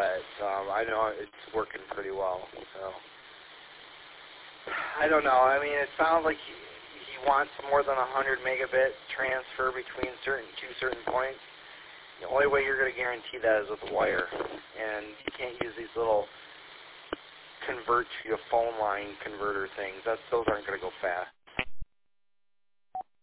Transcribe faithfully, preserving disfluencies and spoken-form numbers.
but um, I know it's working pretty well. So I don't know. I mean, it sounds like he, he wants more than a one hundred megabit transfer between certain two certain points. The only way you're going to guarantee that is with a wire, and you can't use these little convert to a phone line converter things. That's those aren't going to go fast.